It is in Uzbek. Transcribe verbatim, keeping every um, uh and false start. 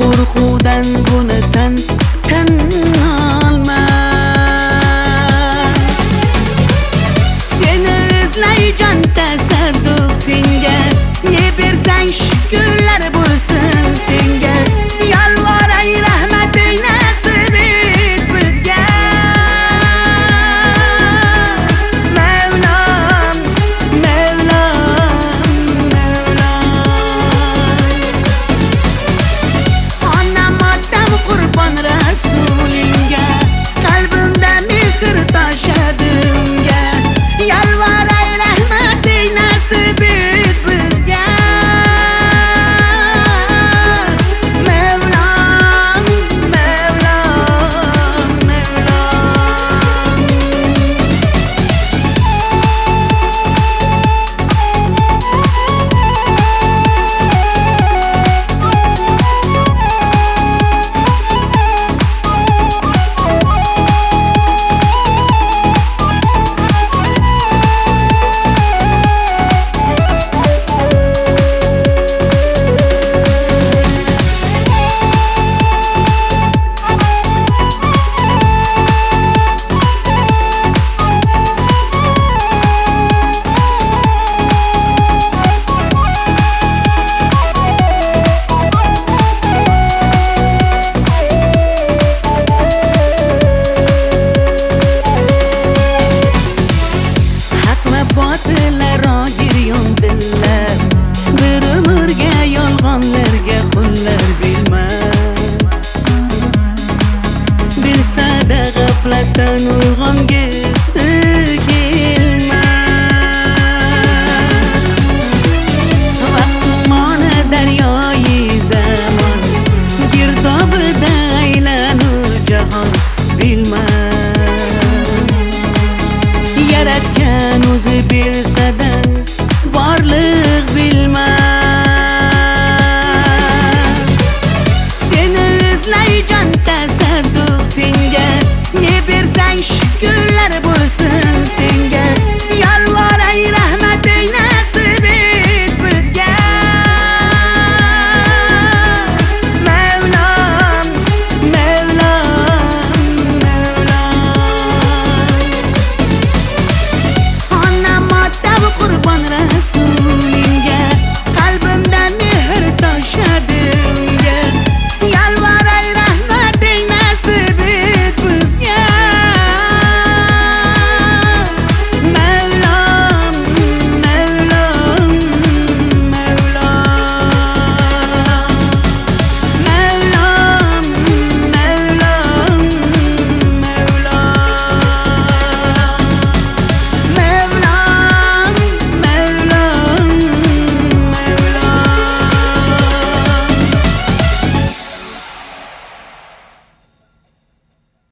qo'rquvdan buni tan tan olmas. Seni izlay jon tasadduq senga, ne bersang shukrlar bo'lsin senga. Yalvoray rahmating nasib et bizga. Mevlam, Mevlam, Mevlam. Onam otam qurbon rasulingga, qalbimda mehr toshadi unga. Yalvoray rahmating nasib et bizga. G'aflatdan uyg'ongisi kelmas. Vaqtimona daryoyi zamon, girdobida aylanur jahon bilmas. Yaratgan o'zi bilsa-da borliq bilmas. Seni izlay jon tasadduq senga, ne bersang shukrlar bo'lsin